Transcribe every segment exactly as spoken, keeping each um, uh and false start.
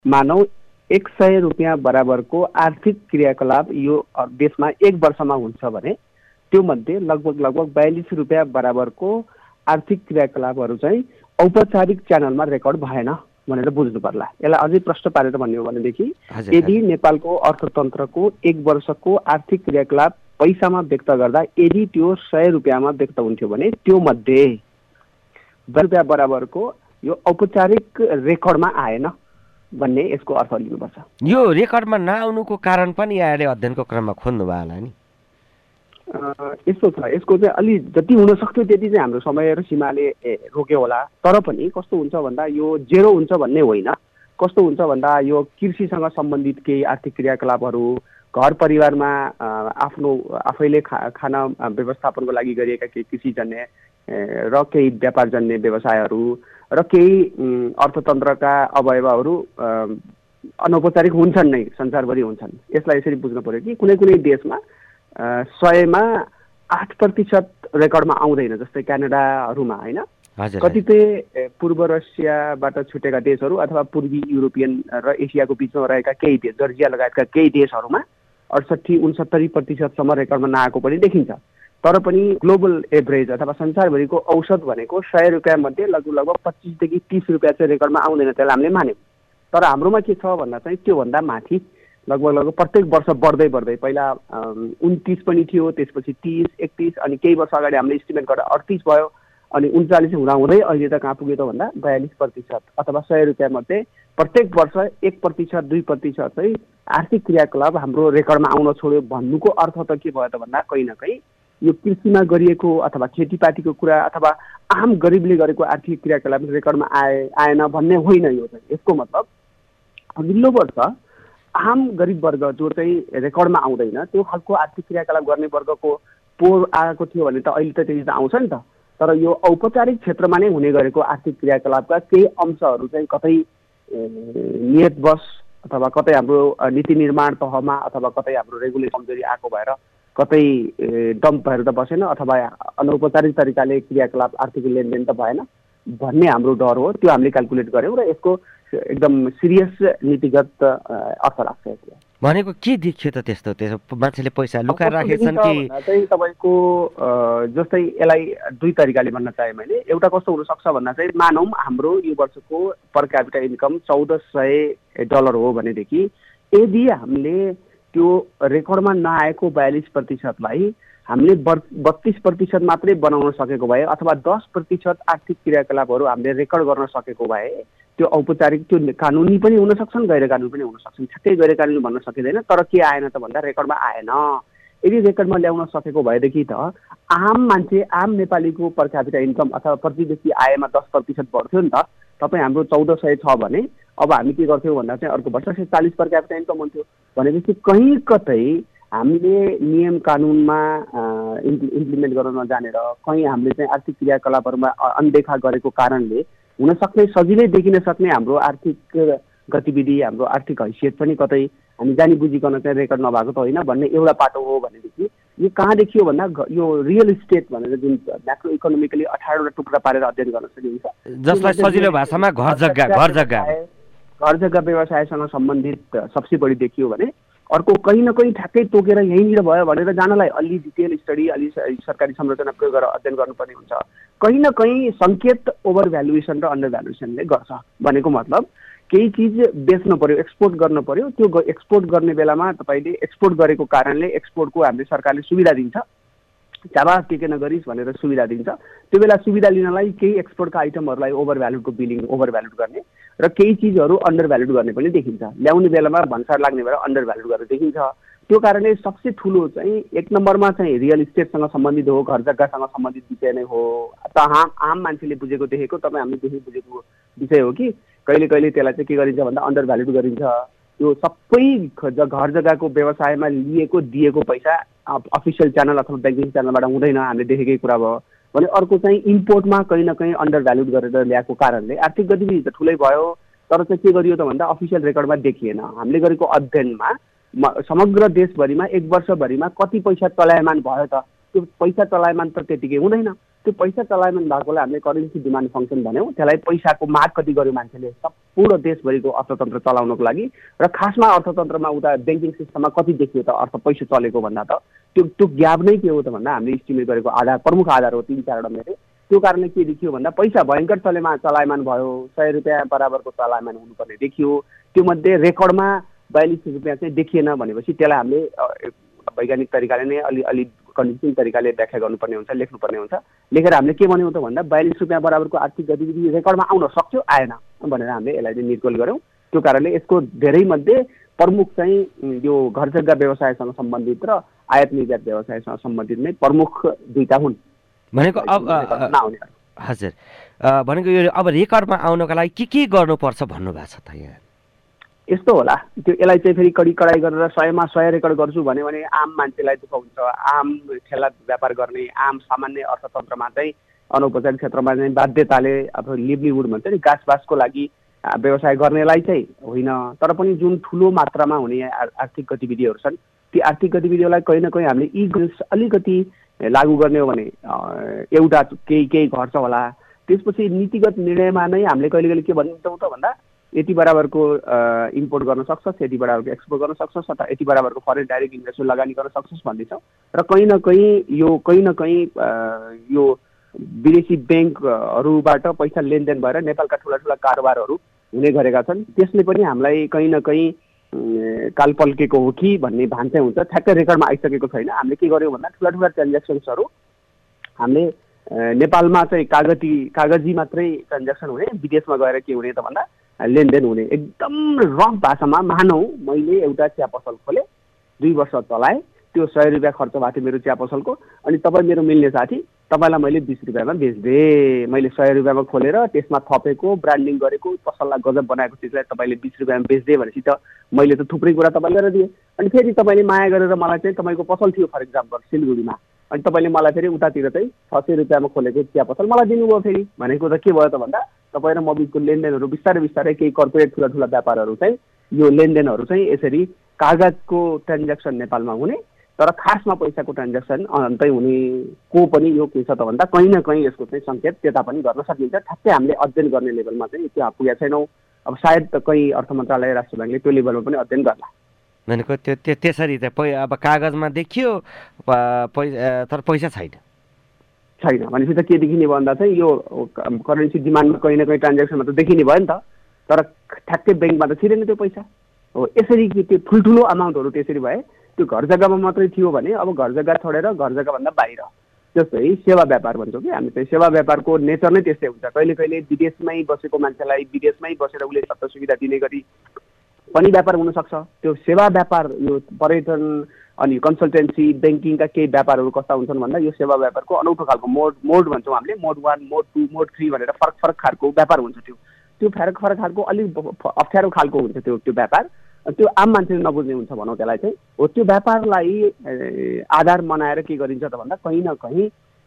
मानौ एक सय रुपियाँ बराबरको आर्थिक क्रियाकलाप यो देशमा एक वर्षमा हुन्छ भने त्यो मध्ये लगभग लगभग बयालिस रुपियाँ बराबरको आर्थिक क्रियाकलापहरू चाहिँ औपचारिक च्यानलमा रेकर्ड भएन भनेर बुझ्नु पर्ला। यसलाई अझै प्रश्न पारेर भन्ने हो भनेदेखि यदि नेपालको अर्थतन्त्रको एक वर्षको आर्थिक क्रियाकलाप पैसामा व्यक्त गर्दा यदि त्यो सय रुपियाँमा व्यक्त हुन्थ्यो भने त्यो मध्ये रुपियाँ बराबरको यो औपचारिक रेकर्डमा आएन भन्ने यसको अर्थ लिनुपर्छ। यो रेकर्डमा नआउनुको कारण पनि यहाँले अध्ययनको क्रममा खोज्नु भयो होला नि? यस्तो छ, यसको चाहिँ अलि जति हुन सक्थ्यो त्यति चाहिँ हाम्रो समय र सीमाले रोक्यो होला। तर पनि कस्तो हुन्छ भन्दा यो जेरो हुन्छ भन्ने होइन। कस्तो हुन्छ भन्दा यो कृषिसँग सम्बन्धित केही आर्थिक क्रियाकलापहरू, घर परिवारमा आफ्नो आफैले खा खाना व्यवस्थापनको लागि गरिएका केही कृषिजन्य र केही व्यापारजन्य व्यवसायहरू र केही अर्थतन्त्रका अवयवहरू अनौपचारिक हुन्छन् नै, संसारभरि हुन्छन्। यसलाई यसरी बुझ्नु पर्यो कि कुनै कुनै देशमा सयमा आठ प्रतिशत रेकर्डमा आउँदैन, जस्तै क्यानाडाहरूमा होइन, कतिपय पूर्व रसियाबाट छुटेका देशहरू अथवा पूर्वी युरोपियन र एसियाको बिचमा रहेका केही देश, जर्जिया लगायतका केही देशहरूमा अडसठी उनसत्तरी प्रतिशतसम्म रेकर्डमा नआएको पनि देखिन्छ। तर पनि ग्लोबल एभरेज अथवा संसारभरिको औसत भनेको सय रुपियाँ मध्ये लगभग लगभग पच्चिसदेखि तिस रुपियाँ चाहिँ रेकर्डमा आउँदैन, त्यसलाई हामीले मान्यौँ। तर हाम्रोमा के छ भन्दा चाहिँ त्योभन्दा माथि लगभग लगभग प्रत्येक वर्ष बढ्दै बढ्दै पहिला उन्तिस पनि थियो, त्यसपछि तिस, एकतिस, अनि केही वर्ष अगाडि हामीले इस्टिमेट गरेर अडतिस भयो, अनि उन्चालिस हुँदा हुँदै अहिले त कहाँ पुग्यो त भन्दा बयालिस प्रतिशत अथवा सय रुपियाँ मध्ये प्रत्येक वर्ष एक प्रतिशत दुई प्रतिशत चाहिँ आर्थिक क्रियाकलाप हाम्रो रेकर्डमा आउन छोड्यो भन्नुको अर्थ त के भयो त भन्दा कहीँ न कहीँ यो कृषिमा गरिएको अथवा खेतीपातीको कुरा अथवा आम गरिबले गरेको आर्थिक क्रियाकलाप रेकर्डमा आए आएन भन्ने होइन। यो चाहिँ यसको मतलब अघिल्लो वर्ष आम गरिब वर्ग जो चाहिँ रेकर्डमा आउँदैन त्यो खालको आर्थिक क्रियाकलाप गर्ने वर्गको पोहोर आएको थियो भने त अहिले त त्यही त आउँछ नि त। तर यो औपचारिक क्षेत्रमा नै हुने गरेको आर्थिक क्रियाकलापका केही अंशहरू चाहिँ कतै नियतवश अथवा कतै हाम्रो नीति निर्माण तहमा अथवा कतै हाम्रो रेगुलेसन कमजोरी आएको भएर कतै डम्प भएर त बसेन अथवा अनौपचारिक तरिकाले क्रियाकलाप आर्थिक लेनदेन त भएन भन्ने हाम्रो डर हो। त्यो हामीले क्याल्कुलेट गऱ्यौँ र यसको एकदम सिरियस नीतिगत अर्थ लाग्छ। यसले भनेको के देखियो त त्यस्तो? त्यसो मान्छेले पैसा लुकाएर राखेछन् कि चाहिँ तपाईँको जस्तै यसलाई दुई तरिकाले भन्न चाहे मैले। एउटा कस्तो हुनसक्छ भन्दा चाहिँ मानौँ हाम्रो यो वर्षको पर क्यापिटा इन्कम चौध सय डलर हो भनेदेखि यदि हामीले त्यो रेकर्डमा नआएको बयालिस प्रतिशतलाई हामीले बत्तीस प्रतिशत मात्रै बनाउन सकेको भए अथवा दस प्रतिशत आर्थिक क्रियाकलापहरू हामीले रेकर्ड गर्न सकेको भए त्यो औपचारिक त्यो कानुनी पनि हुन सक्छन् गैर कानुनी पनि हुन सक्छन्। ठ्याक्कै गैर कानुनी भन्न सकिँदैन। तर के आएन त भन्दा रेकर्डमा आएन। यदि रेकर्डमा ल्याउन सकेको भएदेखि त आम मान्छे आम नेपालीको पर क्यापिटा इन्कम अथवा प्रति व्यक्ति आयमा दस प्रतिशत बढ्थ्यो नि त। तपाईँ हाम्रो चौध सय छ भने अब हामी के गर्थ्यौँ भन्दा चाहिँ अर्को वर्ष चाहिँ चालिस पर क्यापिटा इन्कम हुन्थ्यो भनेपछि कहीँ कतै हामीले नियम कानुनमा इम्प्लिमेन्ट गर्न नजानेर कहीँ हामीले चाहिँ आर्थिक क्रियाकलापहरूमा अनदेखा गरेको कारणले हुन सक्ने सजिलै देखिन सक्ने हाम्रो आर्थिक गतिविधि हाम्रो आर्थिक हैसियत पनि कतै हामी जानी बुझिकन चाहिँ रेकर्ड नभएको त होइन भन्ने एउटा पाटो हो भनेदेखि यो कहाँ देखियो भन्दा यो रियल इस्टेट भनेर जुन म्याक्रो इकोनोमिकली अठारवटा टुक्रा पारेर अध्ययन गर्न सकिन्छ, जसलाई सजिलो भाषामा घर जग्गा घर जग्गा घर जग्गा व्यवसायसँग सम्बन्धित सबसे बढी देखियो भने अर्को कहीँ न कहीँ ठ्याक्कै तोकेर यहीँनिर भयो भनेर जानलाई अलि डिटेल स्टडी अलि सरकारी संरचना प्रयोग गरेर अध्ययन गर्नुपर्ने हुन्छ। कहीँ न कहीँ सङ्केत ओभर भ्यालुएसन र अन्डर भ्यालुएसनले गर्छ। भनेको मतलब केही चिज बेच्न पर्यो, एक्सपोर्ट गर्न पर्यो, त्यो एक्सपोर्ट गर्ने बेलामा तपाईँले एक्सपोर्ट गरेको कारणले एक्सपोर्टको हामीले सरकारले सुविधा दिन्छ, चाबा के के नगरिस् भनेर सुविधा दिन्छ। त्यो बेला सुविधा लिनलाई केही एक्सपोर्टका आइटमहरूलाई ओभर भ्यालुडको बिलिङ ओभर भ्यालुड गर्ने र केही चिजहरू अन्डर भ्यालुड गर्ने पनि देखिन्छ। ल्याउने बेलामा भन्सार लाग्ने भएर अन्डर भ्यालुड गरेर देखिन्छ। त्यो कारणले सबसे ठुलो चाहिँ एक नम्बरमा चाहिँ रियल इस्टेटसँग सम्बन्धित हो, घर जग्गासँग सम्बन्धित विषय नै हो। त आम आम मान्छेले बुझेको देखेको तपाईँ हामीले देखेको बुझेको विषय हो कि कहिले कहिले त्यसलाई चाहिँ के गरिन्छ भन्दा अन्डर भ्यालुड गरिन्छ। त्यो सबै घर जग्गाको व्यवसायमा लिएको दिएको पैसा अफिसियल च्यानल अथवा ब्याङ्किङ च्यानलबाट हुँदैन, हामीले देखेकै कुरा भयो भने। अर्को चाहिँ इम्पोर्टमा कहीँ न कहीँ अन्डर भ्यालुड गरेर ल्याएको कारणले आर्थिक गतिविधि त ठुलै भयो तर चाहिँ के गरियो त भन्दा अफिसियल रेकर्डमा देखिएन। हामीले गरेको अध्ययनमा समग्र देशभरिमा एक वर्षभरिमा कति पैसा चलायमान भयो त त्यो पैसा चलायमान त त्यतिकै हुँदैन। त्यो पैसा चलायमान भएकोलाई हामीले करेन्सी डिमान्ड फङ्सन भन्यौँ। त्यसलाई पैसाको माग कति गर्यो मान्छेले सम्पूर्ण देशभरिको अर्थतन्त्र चलाउनको लागि, र खासमा अर्थतन्त्रमा उता ब्याङ्किङ सिस्टममा कति देखियो त अर्थ पैसा चलेको भन्दा त त्यो त्यो ग्याप नै के हो त भन्दा हामीले इस्टिमेट गरेको आधार प्रमुख आधार हो तिन चारवटा मेरो। त्यो कारणले के देखियो भन्दा पैसा भयङ्कर चलेमा चलायमान भयो, सय रुपियाँ बराबरको चलायमान हुनुपर्ने देखियो। त्यो मध्ये रेकर्डमा बयालिस रुपियाँ चाहिँ देखिएन भनेपछि त्यसलाई हामीले वैज्ञानिक तरिकाले नै अलि अलि कन्भिन्सिङ तरिकाले व्याख्या गर्नुपर्ने हुन्छ, लेख्नुपर्ने हुन्छ। लेखेर हामीले के भन्यौँ त भन्दा बयालिस रुपियाँ बराबरको आर्थिक गतिविधि रेकर्डमा आउन सक्थ्यो, आएन भनेर हामीले यसलाई चाहिँ निर्गोल गऱ्यौँ। त्यो कारणले यसको धेरै मध्ये प्रमुख चाहिँ यो घर जग्गा व्यवसायसँग सम्बन्धित र आयात निर्यात व्यवसायसँग सम्बन्धित नै प्रमुख दुईटा हुन् भनेको। अब हजुर भनेको यो अब रेकर्डमा आउनको लागि के के गर्नुपर्छ भन्नुभएको छ त यहाँ? यस्तो होला, त्यो यसलाई चाहिँ फेरि कडी कडाइ गरेर सयमा सय रेकर्ड गर्छु भन्यो भने आम मान्छेलाई दुःख हुन्छ। आम ठेला व्यापार गर्ने आम सामान्य अर्थतन्त्रमा चाहिँ अनौपचारिक क्षेत्रमा चाहिँ बाध्यताले अब लिभलिहुड भन्छ नि, गाँसबासको लागि व्यवसाय गर्नेलाई चाहिँ होइन, तर पनि जुन ठुलो मात्रामा हुने आर्थिक गतिविधिहरू छन् ती आर्थिक गतिविधिहरूलाई कहीँ न कहीँ हामीले यी अलिकति लागू गर्ने हो भने एउटा केही केही घट्छ होला। त्यसपछि नीतिगत निर्णयमा नै हामीले कहिले कहिले के भन्छौँ त भन्दा यति बराबरको इम्पोर्ट गर्न सक्छस्, यति बराबरको एक्सपोर्ट गर्न सक्छस्, अथवा यति बराबरको फरेन डाइरेक्ट इन्भेस्टमेन्ट लगानी गर्न सक्छस् भन्दैछौँ। र कहीँ न कहीँ यो कहीँ न कहीँ यो विदेशी ब्याङ्कहरूबाट पैसा लेनदेन भएर नेपालका ठुला ठुला कारोबारहरू हुने गरेका छन्। त्यसले पनि हामीलाई कहीँ न कहीँ काल पल्केको हो कि भन्ने भान चाहिँ हुन्छ। ठ्याक्कै रेकर्डमा आइसकेको छैन। हामीले के गर्यौँ भन्दा ठुला ठुला ट्रान्ज्याक्सन्सहरू हामीले नेपालमा चाहिँ कागजी कागजी मात्रै ट्रान्ज्याक्सन हुने, विदेशमा गएर के हुने त भन्दा लेनदेन हुने। एकदम रफ भाषामा मानौँ मैले एउटा चिया पसल खोलेँ, दुई वर्ष चलाएँ, त्यो सय रुपियाँ खर्च भएको थियो मेरो चिया पसलको, अनि तपाईँ मेरो मिल्ने साथी तपाईँलाई मैले बिस रुपियाँमा बेचिदिएँ। मैले सय रुपियाँमा खोलेर त्यसमा थपेको ब्रान्डिङ गरेको पसललाई गजब बनाएको चिजलाई तपाईँले बिस रुपियाँमा बेचिदिएँ भनेपछि त मैले त थुप्रै कुरा तपाईँलाई गरेर दिएँ। अनि फेरि तपाईँले माया गरेर मलाई चाहिँ तपाईँको पसल थियो फर इक्जाम्पल सिलगढीमा, अनि तपाईँले मलाई फेरि उतातिर चाहिँ छ सय रुपियाँमा खोलेको चिया पसल मलाई दिनुभयो। फेरि भनेको त के भयो त भन्दा तपाईँ र म बिचको लेनदेनहरू बिस्तारै बिस्तारै केही कर्पोरेट ठुला ठुला व्यापारहरू चाहिँ यो लेनदेनहरू चाहिँ यसरी कागजको ट्रान्ज्याक्सन नेपालमा हुने तर खासमा पैसाको ट्रान्ज्याक्सन अन्तै हुने को पनि यो के छ त भन्दा कहीँ न कहीँ यसको चाहिँ सङ्केत त्यता पनि गर्न सकिन्छ। ठ्याक्कै हामीले अध्ययन गर्ने लेभलमा चाहिँ त्यो पुगेका छैनौँ। अब सायद त कहीँ अर्थ मन्त्रालय राष्ट्र ब्याङ्कले त्यो लेभलमा पनि अध्ययन गर्ला। भनेको त्यो त्यो त्यसरी त पै अब कागजमा देखियो पैसा तर पैसा छैन छैन भनेपछि त के देखिने भन्दा चाहिँ यो करेन्सी डिमान्डमा कहीँ न कहीँ ट्रान्ज्याक्सनमा त देखिने भयो नि त, तर ठ्याक्कै ब्याङ्कमा त छिरेन त्यो पैसा हो। यसरी त्यो ठुल्ठुलो अमाउन्टहरू त्यसरी भए त्यो घर जग्गामा मात्रै थियो भने अब घर जग्गा छोडेर घर जग्गाभन्दा बाहिर जस्तै सेवा व्यापार भन्छौँ कि हामी चाहिँ सेवा व्यापारको नेचर नै त्यस्तै हुन्छ। कहिले कहिले विदेशमै बसेको मान्छेलाई विदेशमै बसेर उसले सबै सुविधा दिने गरी पनि व्यापार हुनसक्छ। त्यो सेवा व्यापार यो पर्यटन अनि कन्सल्टेन्सी ब्याङ्किङका केही व्यापारहरू कस्ता हुन्छन् भन्दा यो सेवा व्यापारको अनौठो खालको मोड मोड भन्छौँ हामीले, mode one mode two mode three भनेर फरक फरक खालको व्यापार हुन्छ। त्यो त्यो फरक फरक खालको अलिक अप्ठ्यारो खालको हुन्छ त्यो त्यो व्यापार, त्यो आम मान्छेले नबुझ्ने हुन्छ भनौँ त्यसलाई चाहिँ हो। त्यो व्यापारलाई आधार बनाएर के गरिन्छ त भन्दा कहीँ न कहीँ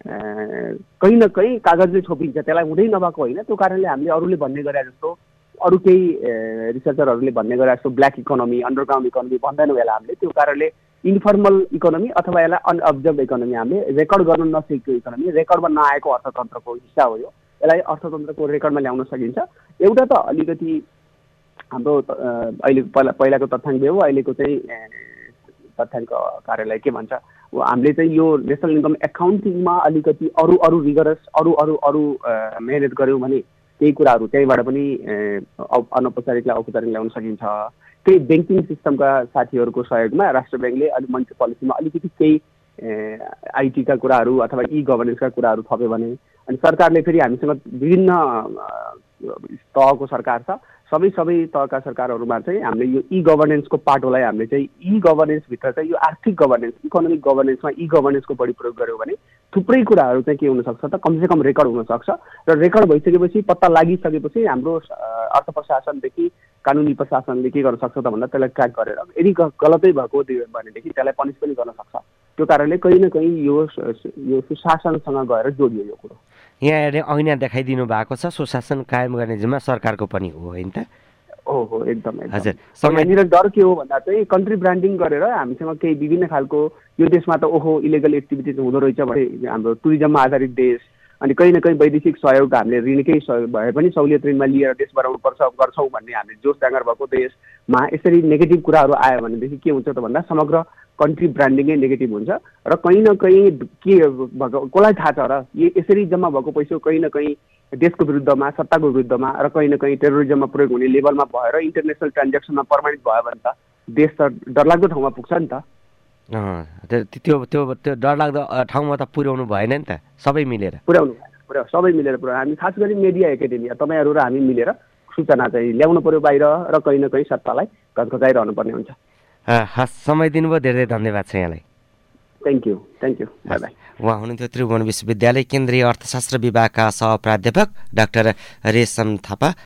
कहीँ न कहीँ कागजले छोपिन्छ, त्यसलाई हुँदै नभएको होइन। त्यो कारणले हामीले अरूले भन्ने गरे जस्तो अरू केही रिसर्चरहरूले भन्ने गरे जस्तो ब्ल्याक इकोनोमी अन्डरग्राउन्ड इकोनोमी भन्दैनौँ यसलाई हामीले। त्यो कारणले इन्फर्मल इकोनोमी अथवा यसलाई अनअब्जर्भ इकोनोमी हामीले रेकर्ड गर्न नसकेको इकोनोमी, रेकर्डमा नआएको अर्थतन्त्रको हिस्सा हो यो। यसलाई अर्थतन्त्रको रेकर्डमा ल्याउन सकिन्छ। एउटा त अलिकति हाम्रो अहिले पहिला पहिलाको तथ्याङ्क हो, अहिलेको चाहिँ तथ्याङ्क कार्यालय के भन्छ हामीले चाहिँ यो नेसनल इन्कम एकाउन्टिङमा अलिकति अरू अरू रिगरस अरू अरू अरू मेहनत गऱ्यौँ भने केही कुराहरू त्यहीँबाट पनि अनौपचारिकलाई औपचारिक ल्याउन सकिन्छ। केही ब्याङ्किङ सिस्टमका साथीहरूको सहयोगमा राष्ट्र ब्याङ्कले अलिक मनी पोलिसीमा अलिकति केही आइटीका कुराहरू अथवा ई गभर्नेन्सका कुराहरू थप्यो भने, अनि सरकारले फेरि हामीसँग विभिन्न तहको सरकार छ, सबै सबै तहका सरकारहरूमा चाहिँ हामीले यो ई गभर्नेन्सको पाटोलाई हामीले चाहिँ ई गभर्नेन्सभित्र चाहिँ यो आर्थिक गभर्नेन्स इकोनोमिक गभर्नेन्समा ई गभर्नेन्सको बढी प्रयोग गऱ्यो भने थुप्रै कुराहरू चाहिँ के हुनसक्छ त कमसेकम रेकर्ड हुनसक्छ। र रेकर्ड भइसकेपछि पत्ता लागिसकेपछि हाम्रो अर्थ प्रशासनदेखि कानुनी प्रशासनले के गर्न सक्छ त भन्दा त्यसलाई ट्र्याक गरेर यदि गलतै भएको भनेदेखि त्यसलाई पनिस पनि गर्न सक्छ। त्यो कारणले कहीँ न कहीँ यो यो सुशासनसँग गएर जोडियो यो कुरो। यहाँले ऐना देखाइदिनु भएको छ सुशासन कायम गर्ने जिम्मा सरकारको पनि हो होइन त? हो हो एकदम हजुर। यहाँनिर डर के हो भन्दा चाहिँ कन्ट्री ब्रान्डिङ गरेर हामीसँग केही विभिन्न खालको यो देशमा त ओहो इलिगल एक्टिभिटिज हुँदो रहेछ भने हाम्रो टुरिज्ममा आधारित देश अनि कहीँ न कहीँ वैदेशिक सहयोग हामीले ऋणकै सहयोग भए पनि सहुलियत ऋणमा लिएर देश बढाउनुपर्छ गर्छौँ भन्ने हामीले जोस जाँगर भएको देशमा यसरी नेगेटिभ कुराहरू आयो भनेदेखि के हुन्छ त भन्दा समग्र कन्ट्री ब्रान्डिङै नेगेटिभ हुन्छ र कहीँ न कहीँ के भएको कसलाई थाहा छ र यसरी जम्मा भएको पैसा कहीँ न कहीँ देशको विरुद्धमा सत्ताको विरुद्धमा र कहीँ न कहीँ टेरोरिजममा प्रयोग हुने लेभलमा भएर इन्टरनेसनल ट्रान्ज्याक्सनमा प्रमाणित भयो भने त देश त डरलाग्दो ठाउँमा पुग्छ नि त। त्यो त्यो त्यो डरलाग्दो ठाउँमा त पुर्याउनु भएन नि त सबै मिलेर पुर्याउनु भएन पुरा सबै मिलेर पुरा हामी खास गरी मिडिया एकाडेमी तपाईँहरू र हामी मिलेर सूचना चाहिँ ल्याउनु पर्यो बाहिर र कहीँ न कहीँ सत्तालाई घचघचाइरहनु पर्ने हुन्छ। हस् समय दिनुभयो धेरै धेरै धन्यवाद छ यहाँलाई। Thank you thank you bye bye. उहाँ हुनुहुन्थ्यो त्रिभुवन विश्वविद्यालय केन्द्रीय अर्थशास्त्र विभागका सहप्राध्यापक डाक्टर रेशम थापा।